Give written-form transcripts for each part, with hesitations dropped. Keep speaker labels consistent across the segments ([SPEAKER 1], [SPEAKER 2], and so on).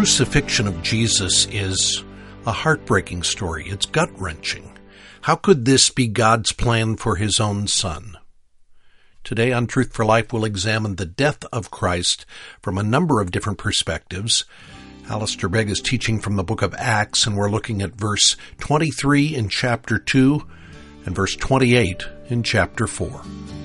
[SPEAKER 1] crucifixion of Jesus is a heartbreaking story. It's gut-wrenching. How could this be God's plan for his own Son? Today on Truth for Life, we'll examine the death of Christ from a number of different perspectives. Alistair Begg is teaching from the book of Acts, and we're looking at verse 23 in chapter 2 and verse 28 in chapter 4.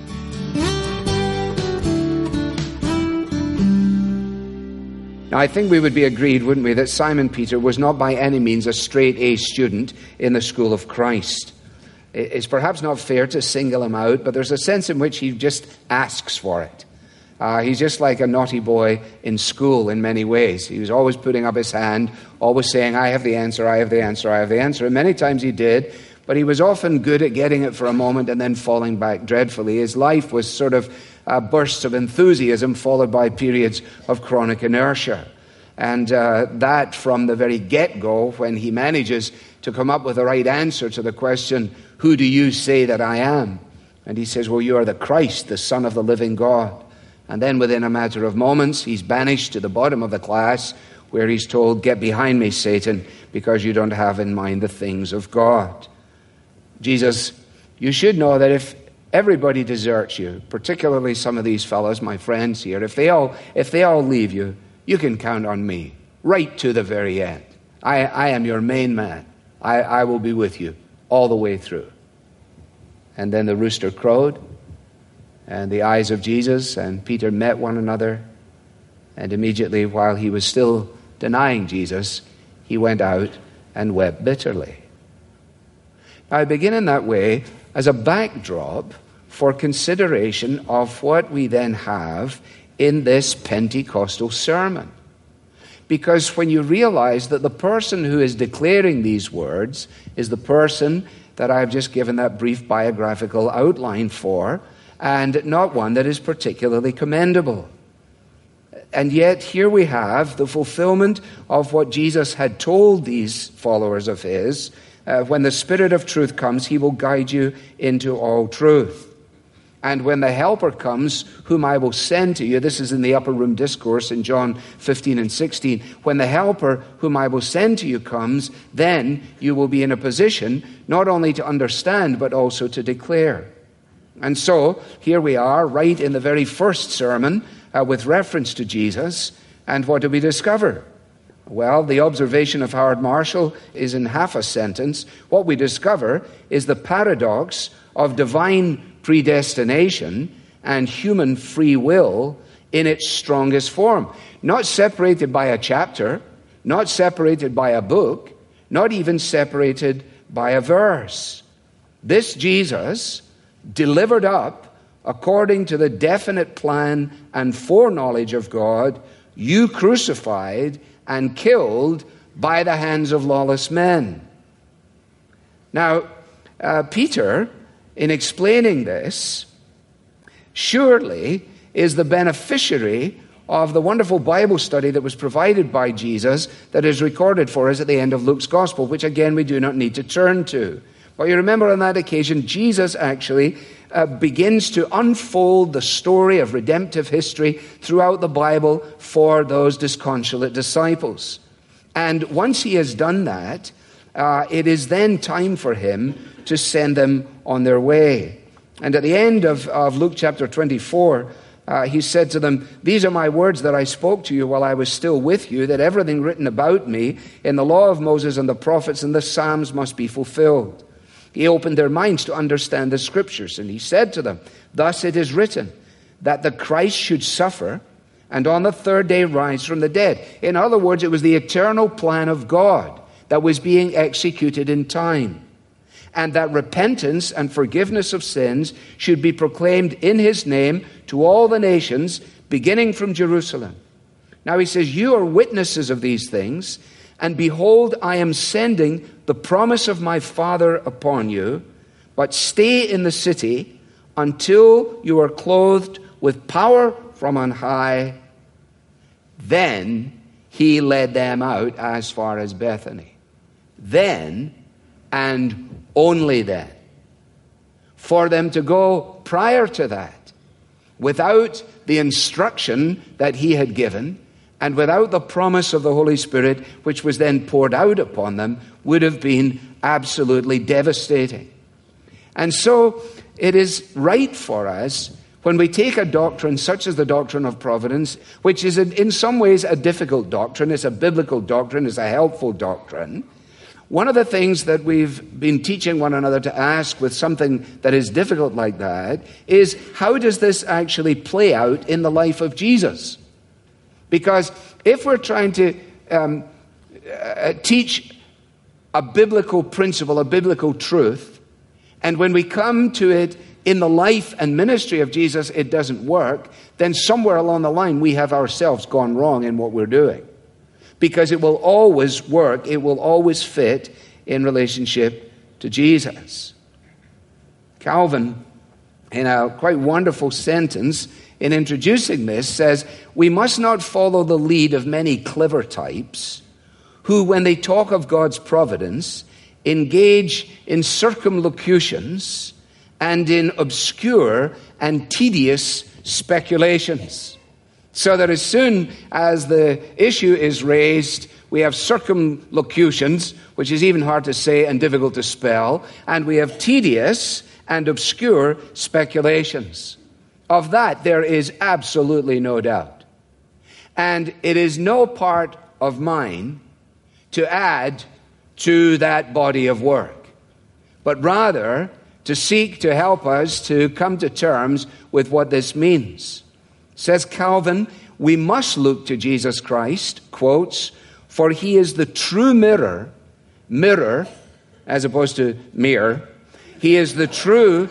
[SPEAKER 2] Now, I think we would be agreed, wouldn't we, that Simon Peter was not by any means a straight-A student in the school of Christ. It's perhaps not fair to single him out, but there's a sense in which he just asks for it. He's just like a naughty boy in school in many ways. He was always putting up his hand, always saying, I have the answer, I have the answer, I have the answer. And many times he did, but he was often good at getting it for a moment and then falling back dreadfully. His life was sort of bursts of enthusiasm followed by periods of chronic inertia. And that from the very get-go, when he manages to come up with the right answer to the question, who do you say that I am? And he says, well, you are the Christ, the Son of the living God. And then within a matter of moments, he's banished to the bottom of the class where he's told, get behind me, Satan, because you don't have in mind the things of God. Jesus, you should know that if everybody deserts you, particularly some of these fellows, my friends here, if they all leave you, you can count on me right to the very end. I am your main man. I will be with you all the way through. And then the rooster crowed, and the eyes of Jesus and Peter met one another, and immediately while he was still denying Jesus, he went out and wept bitterly. Now, I begin in that way as a backdrop for consideration of what we then have in this Pentecostal sermon. Because when you realize that the person who is declaring these words is the person that I've just given that brief biographical outline for, and not one that is particularly commendable. And yet here we have the fulfillment of what Jesus had told these followers of his. When the Spirit of truth comes, he will guide you into all truth. And when the Helper comes, whom I will send to you, this is in the upper room discourse in John 15 and 16, when the Helper whom I will send to you comes, then you will be in a position not only to understand, but also to declare. And so, here we are, right in the very first sermon, with reference to Jesus, and what do we discover? Well, the observation of Howard Marshall is in half a sentence. What we discover is the paradox of divine predestination and human free will in its strongest form. Not separated by a chapter, not separated by a book, not even separated by a verse. This Jesus, delivered up according to the definite plan and foreknowledge of God, you crucified and killed by the hands of lawless men. Now, Peter, in explaining this, surely is the beneficiary of the wonderful Bible study that was provided by Jesus that is recorded for us at the end of Luke's Gospel, which again we do not need to turn to. But you remember on that occasion, Jesus actually begins to unfold the story of redemptive history throughout the Bible for those disconsolate disciples. And once he has done that, it is then time for him to send them on their way. And at the end of Luke chapter 24, he said to them, these are my words that I spoke to you while I was still with you, that everything written about me in the law of Moses and the prophets and the Psalms must be fulfilled. He opened their minds to understand the scriptures, and he said to them, thus it is written, that the Christ should suffer and on the third day rise from the dead. In other words, it was the eternal plan of God that was being executed in time, and that repentance and forgiveness of sins should be proclaimed in his name to all the nations, beginning from Jerusalem. Now he says, you are witnesses of these things, and behold, I am sending the promise of my Father upon you, but stay in the city until you are clothed with power from on high. Then he led them out as far as Bethany. Then and only then. For them to go prior to that, without the instruction that he had given, and without the promise of the Holy Spirit, which was then poured out upon them, would have been absolutely devastating. And so it is right for us, when we take a doctrine such as the doctrine of providence, which is in some ways a difficult doctrine, it's a biblical doctrine, it's a helpful doctrine. One of the things that we've been teaching one another to ask with something that is difficult like that is, how does this actually play out in the life of Jesus? Because if we're trying to teach a biblical principle, a biblical truth, and when we come to it in the life and ministry of Jesus, it doesn't work, then somewhere along the line we have ourselves gone wrong in what we're doing. Because it will always work, it will always fit in relationship to Jesus. Calvin, in a quite wonderful sentence in introducing this, says, "We must not follow the lead of many clever types who, when they talk of God's providence, engage in circumlocutions and in obscure and tedious speculations." So that as soon as the issue is raised, we have circumlocutions, which is even hard to say and difficult to spell, and we have tedious and obscure speculations. Of that, there is absolutely no doubt. And it is no part of mine to add to that body of work, but rather to seek to help us to come to terms with what this means. Says Calvin, we must look to Jesus Christ, quotes, "for he is the true mirror, as opposed to mirror. He is the true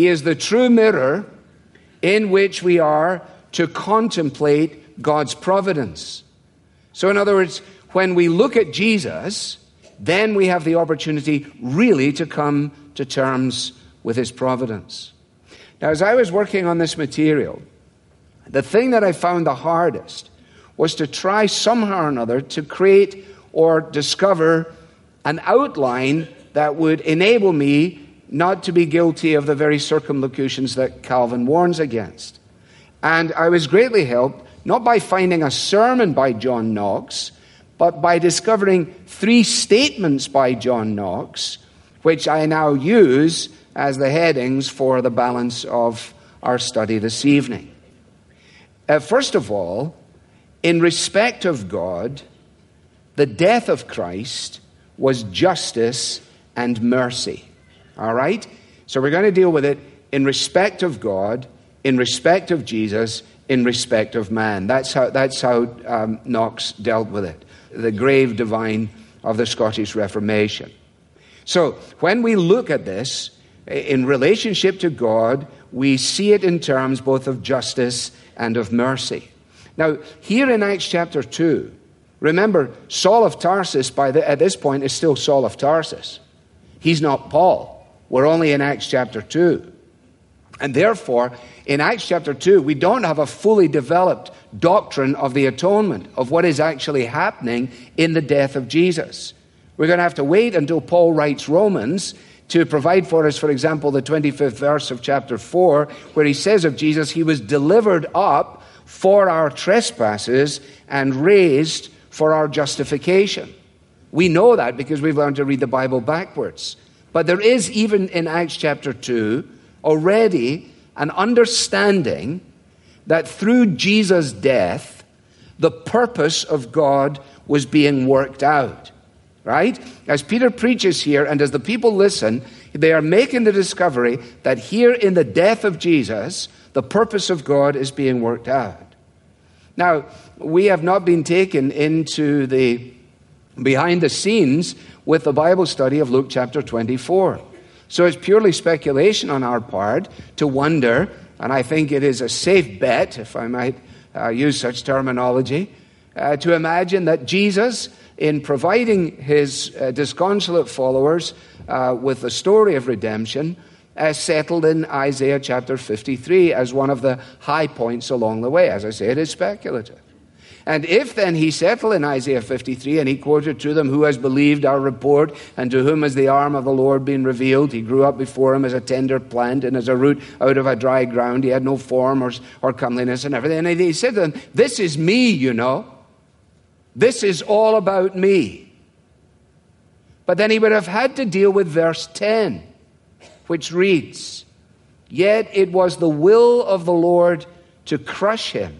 [SPEAKER 2] mirror in which we are to contemplate God's providence." So in other words, when we look at Jesus, then we have the opportunity really to come to terms with his providence. Now, as I was working on this material, the thing that I found the hardest was to try somehow or another to create or discover an outline that would enable me not to be guilty of the very circumlocutions that Calvin warns against. And I was greatly helped, not by finding a sermon by John Knox, but by discovering 3 statements by John Knox, which I now use as the headings for the balance of our study this evening. First of all, in respect of God, the death of Christ was justice and mercy. All right? So we're going to deal with it in respect of God, in respect of Jesus, in respect of man. That's how Knox dealt with it, the grave divine of the Scottish Reformation. So when we look at this in relationship to God, we see it in terms both of justice and of mercy. Now, here in Acts chapter 2, remember, Saul of Tarsus at this point is still Saul of Tarsus. He's not Paul. We're only in Acts chapter 2. And therefore, in Acts chapter 2, we don't have a fully developed doctrine of the atonement, of what is actually happening in the death of Jesus. We're going to have to wait until Paul writes Romans to provide for us, for example, the 25th verse of chapter 4, where he says of Jesus, he was delivered up for our trespasses and raised for our justification. We know that because we've learned to read the Bible backwards. But there is, even in Acts chapter 2, already an understanding that through Jesus' death, the purpose of God was being worked out. Right? As Peter preaches here, and as the people listen, they are making the discovery that here in the death of Jesus, the purpose of God is being worked out. Now, we have not been taken into the behind the scenes with the Bible study of Luke chapter 24. So it's purely speculation on our part to wonder, and I think it is a safe bet, if I might use such terminology, to imagine that Jesus, in providing his disconsolate followers with the story of redemption, settled in Isaiah chapter 53 as one of the high points along the way. As I say, it is speculative. And if then he settled in Isaiah 53 and he quoted to them, "Who has believed our report, and to whom has the arm of the Lord been revealed? He grew up before him as a tender plant and as a root out of a dry ground. He had no form or comeliness," and everything. And he said to them, "This is me, you know. This is all about me. But then he would have had to deal with verse 10, which reads, "Yet it was the will of the Lord to crush him.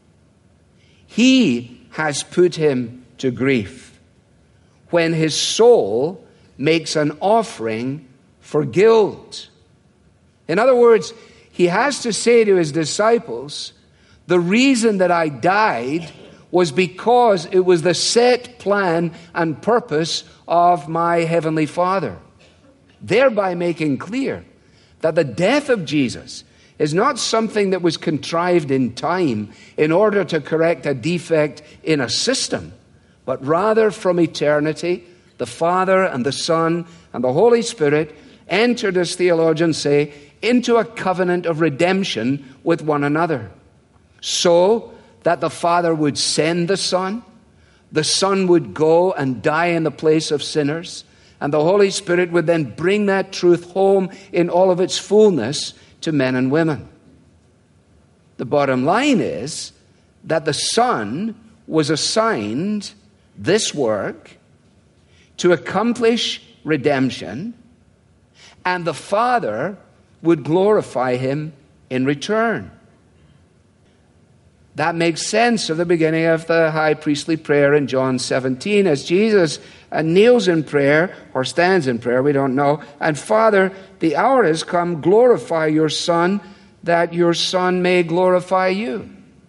[SPEAKER 2] He has put him to grief when his soul makes an offering for guilt." In other words, he has to say to his disciples, the reason that I died was because it was the set plan and purpose of my heavenly Father, thereby making clear that the death of Jesus is not something that was contrived in time in order to correct a defect in a system, but rather from eternity, the Father and the Son and the Holy Spirit entered, as theologians say, into a covenant of redemption with one another, so that the Father would send the Son would go and die in the place of sinners, and the Holy Spirit would then bring that truth home in all of its fullness to men and women. The bottom line is that the Son was assigned this work to accomplish redemption, and the Father would glorify him in return. That makes sense of the beginning of the high priestly prayer in John 17, as Jesus kneels in prayer, or stands in prayer, we don't know, and Father, the hour has come, glorify your Son, that your Son may glorify you.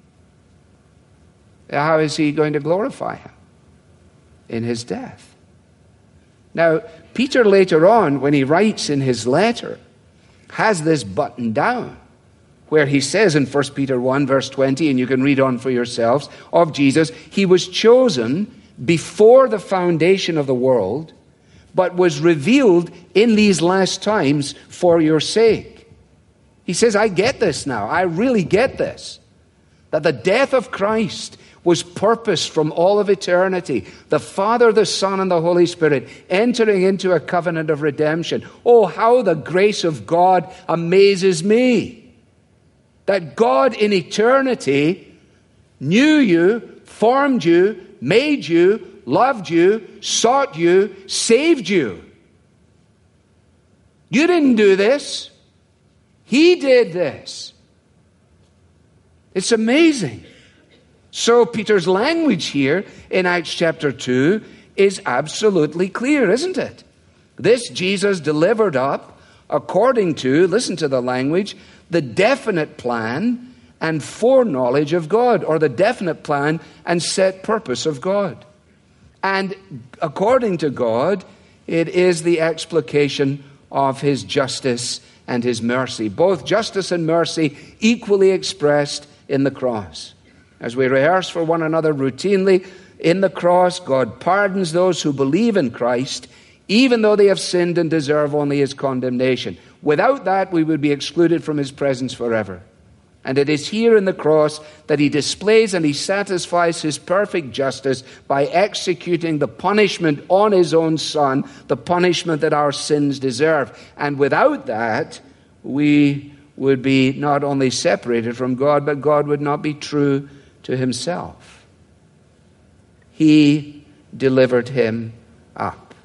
[SPEAKER 2] How is he going to glorify him? In his death. Now, Peter later on, when he writes in his letter, has this buttoned down, where he says in 1 Peter 1, verse 20, and you can read on for yourselves, of Jesus, he was chosen before the foundation of the world, but was revealed in these last times for your sake. He says, I get this now. I really get this. That the death of Christ was purposed from all of eternity. The Father, the Son, and the Holy Spirit entering into a covenant of redemption. Oh, how the grace of God amazes me. That God in eternity knew you, formed you, made you, loved you, sought you, saved you. You didn't do this. He did this. It's amazing. So Peter's language here in Acts chapter 2 is absolutely clear, isn't it? This Jesus delivered up according to, listen to the language, the definite plan and foreknowledge of God, or the definite plan and set purpose of God. And according to God, it is the explication of his justice and his mercy. Both justice and mercy equally expressed in the cross. As we rehearse for one another routinely, in the cross, God pardons those who believe in Christ, even though they have sinned and deserve only his condemnation. Without that, we would be excluded from his presence forever. And it is here in the cross that he displays and he satisfies his perfect justice by executing the punishment on his own Son, the punishment that our sins deserve. And without that, we would be not only separated from God, but God would not be true to himself. He delivered him up.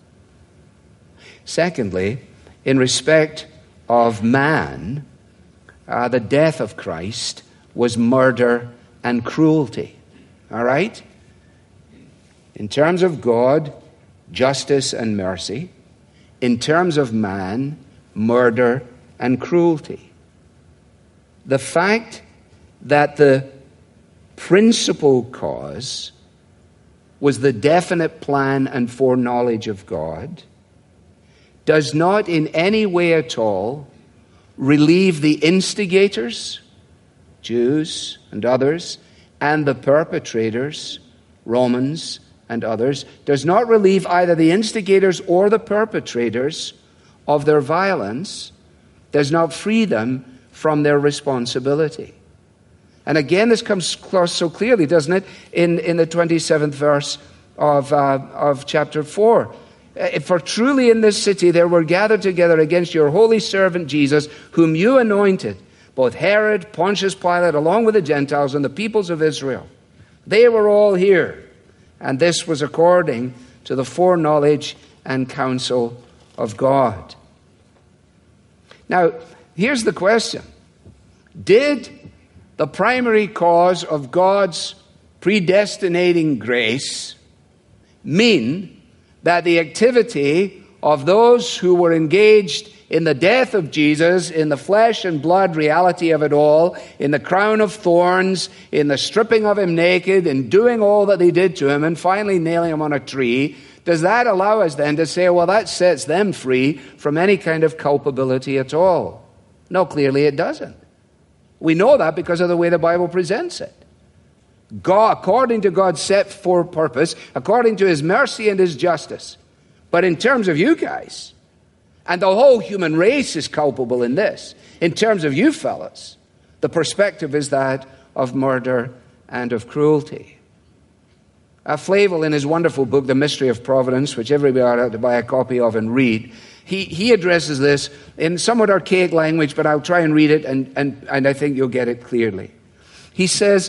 [SPEAKER 2] Secondly, in respect of man, the death of Christ was murder and cruelty. All right? In terms of God, justice and mercy. In terms of man, murder and cruelty. The fact that the principal cause was the definite plan and foreknowledge of God does not in any way at all relieve the instigators, Jews and others, and the perpetrators, Romans and others, does not relieve either the instigators or the perpetrators of their violence, does not free them from their responsibility. And again, this comes across so clearly, doesn't it, in the 27th verse of chapter 4. For truly in this city there were gathered together against your holy servant Jesus, whom you anointed, both Herod, Pontius Pilate, along with the Gentiles and the peoples of Israel. They were all here. And this was according to the foreknowledge and counsel of God. Now, here's the question. Did the primary cause of God's predestinating grace mean that the activity of those who were engaged in the death of Jesus, in the flesh and blood reality of it all, in the crown of thorns, in the stripping of him naked, in doing all that they did to him, and finally nailing him on a tree, does that allow us then to say, well, that sets them free from any kind of culpability at all? No, clearly it doesn't. We know that because of the way the Bible presents it. God, according to God's set forth purpose, according to his mercy and his justice. But in terms of you guys, and the whole human race is culpable in this, in terms of you fellas, the perspective is that of murder and of cruelty. Flavel, in his wonderful book, The Mystery of Providence, which everybody ought to buy a copy of and read, he addresses this in somewhat archaic language, but I'll try and read it, and I think you'll get it clearly. He says,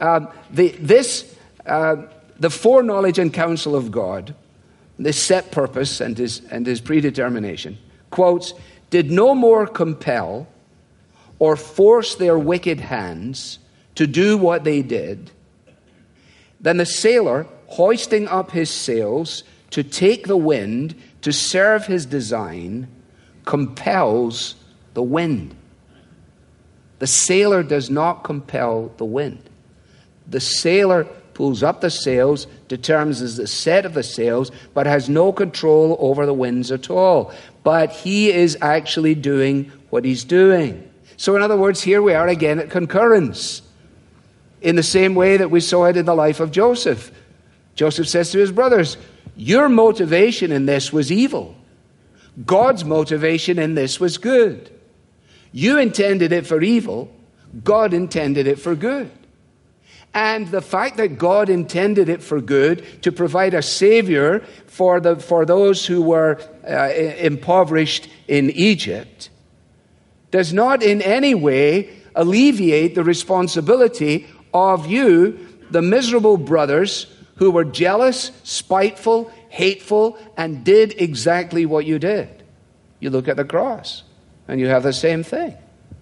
[SPEAKER 2] the foreknowledge and counsel of God, this set purpose and his predetermination, quotes, did no more compel or force their wicked hands to do what they did than the sailor hoisting up his sails to take the wind to serve his design compels the wind. The sailor does not compel the wind. The sailor pulls up the sails, determines the set of the sails, but has no control over the winds at all. But he is actually doing what he's doing. So in other words, here we are again at concurrence. In the same way that we saw it in the life of Joseph. Joseph says to his brothers, your motivation in this was evil. God's motivation in this was good. You intended it for evil. God intended it for good. And the fact that God intended it for good, to provide a savior for those who were impoverished in Egypt, does not in any way alleviate the responsibility of you, the miserable brothers who were jealous, spiteful, hateful, and did exactly what you did. You look at the cross, and you have the same thing.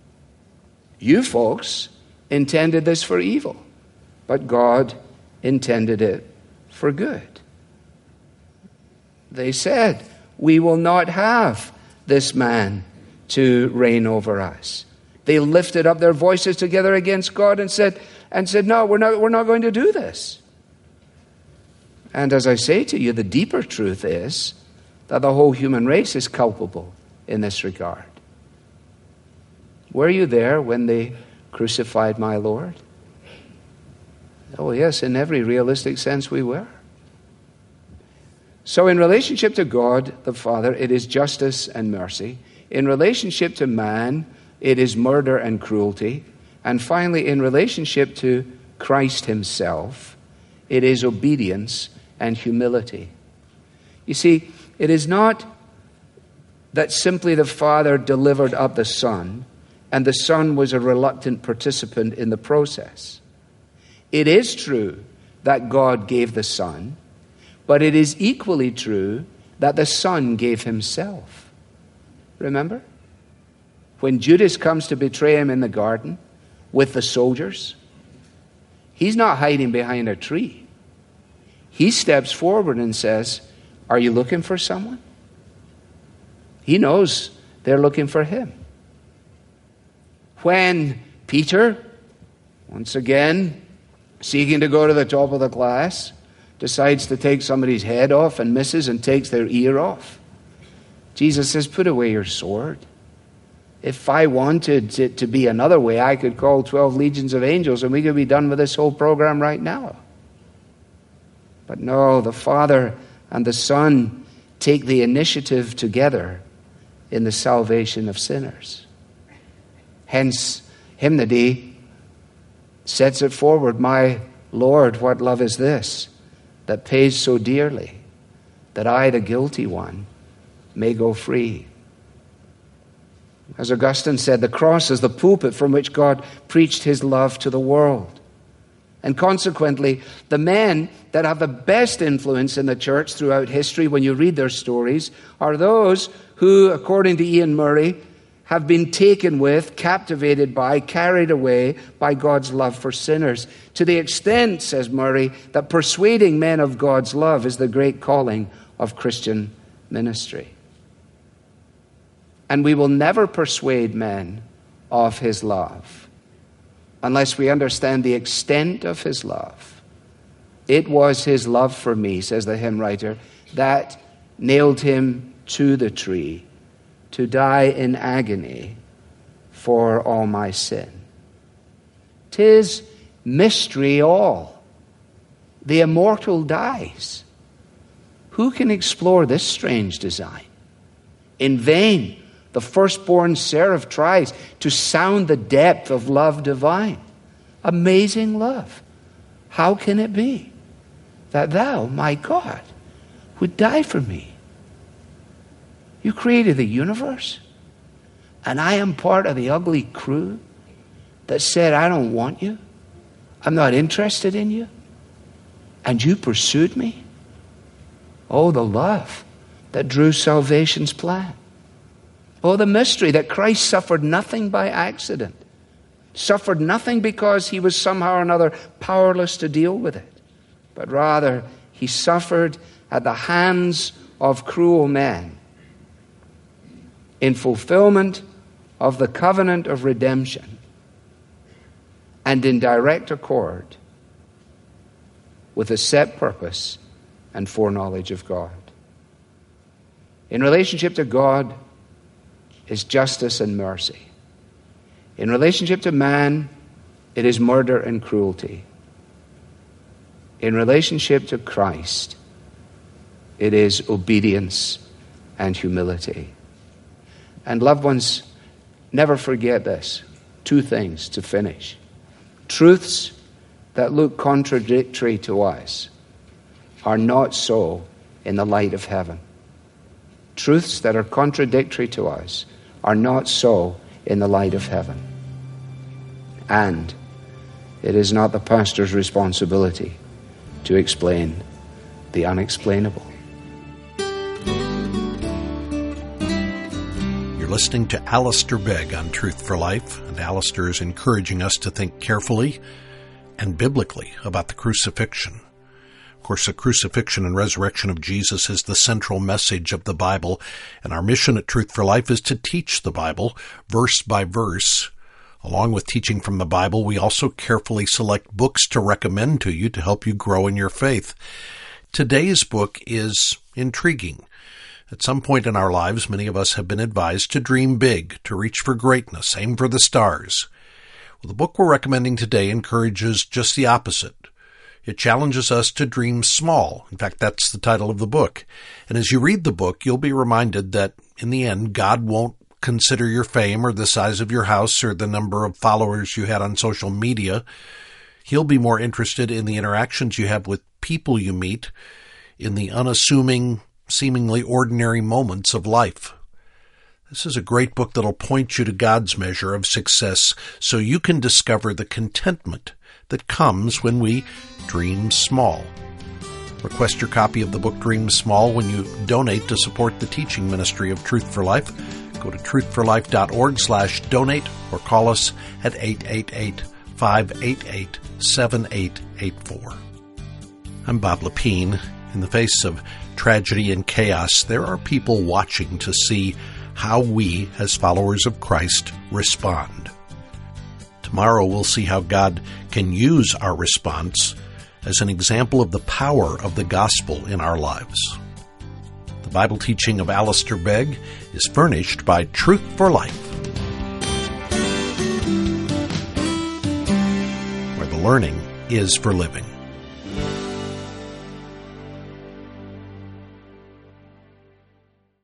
[SPEAKER 2] You folks intended this for evil, but God intended it for good. They said, we will not have this man to reign over us. They lifted up their voices together against God and said, no, we're not going to do this. And as I say to you, the deeper truth is that the whole human race is culpable in this regard. Were you there when they crucified my Lord? Oh yes, in every realistic sense we were. So in relationship to God the Father, it is justice and mercy. In relationship to man, it is murder and cruelty. And finally, in relationship to Christ himself, it is obedience and humility. You see, it is not that simply the Father delivered up the Son, and the Son was a reluctant participant in the process. It is true that God gave the Son, but it is equally true that the Son gave himself. Remember? When Judas comes to betray him in the garden with the soldiers, he's not hiding behind a tree. He steps forward and says, are you looking for someone? He knows they're looking for him. When Peter, once again, seeking to go to the top of the class, decides to take somebody's head off and misses and takes their ear off, Jesus says, put away your sword. If I wanted it to be another way, I could call 12 legions of angels and we could be done with this whole program right now. But no, the Father and the Son take the initiative together in the salvation of sinners. Hence, hymnody sets it forward, my Lord, what love is this that pays so dearly that I, the guilty one, may go free. As Augustine said, the cross is the pulpit from which God preached his love to the world. And consequently, the men that have the best influence in the church throughout history, when you read their stories, are those who, according to Ian Murray, have been taken with, captivated by, carried away by God's love for sinners. To the extent, says Murray, that persuading men of God's love is the great calling of Christian ministry. And we will never persuade men of his love unless we understand the extent of his love. It was his love for me, says the hymn writer, that nailed him to the tree to die in agony for all my sin. 'Tis mystery all. The immortal dies. Who can explore this strange design? In vain the firstborn seraph tries to sound the depth of love divine. Amazing love. How can it be that thou, my God, would die for me? You created the universe, and I am part of the ugly crew that said, I don't want you. I'm not interested in you. And you pursued me. Oh, the love that drew salvation's plan. Oh, the mystery that Christ suffered nothing by accident. Suffered nothing because he was somehow or another powerless to deal with it. But rather, he suffered at the hands of cruel men in fulfillment of the covenant of redemption and in direct accord with the set purpose and foreknowledge of God. In relationship to God is justice and mercy. In relationship to man, it is murder and cruelty. In relationship to Christ, it is obedience and humility. And loved ones, never forget this. Two things to finish. Truths that look contradictory to us are not so in the light of heaven. Truths that are contradictory to us are not so in the light of heaven. And it is not the pastor's responsibility to explain the unexplainable.
[SPEAKER 1] You're listening to Alistair Begg on Truth for Life, and Alistair is encouraging us to think carefully and biblically about the crucifixion. Of course, the crucifixion and resurrection of Jesus is the central message of the Bible, and our mission at Truth for Life is to teach the Bible verse by verse. Along with teaching from the Bible, we also carefully select books to recommend to you to help you grow in your faith. Today's book is intriguing. At some point in our lives, many of us have been advised to dream big, to reach for greatness, aim for the stars. Well, the book we're recommending today encourages just the opposite. It challenges us to dream small. In fact, that's the title of the book. And as you read the book, you'll be reminded that in the end, God won't consider your fame or the size of your house or the number of followers you had on social media. He'll be more interested in the interactions you have with people you meet, in the unassuming, seemingly ordinary moments of life. This is a great book that'll point you to God's measure of success so you can discover the contentment that comes when we dream small. Request your copy of the book Dream Small when you donate to support the teaching ministry of Truth for Life. Go to truthforlife.org/donate or call us at 888-588-7884. I'm Bob Lepine. In the face of tragedy and chaos, there are people watching to see how we, as followers of Christ, respond. Tomorrow we'll see how God can use our response as an example of the power of the gospel in our lives. The Bible teaching of Alistair Begg is furnished by Truth for Life, where the learning is for living.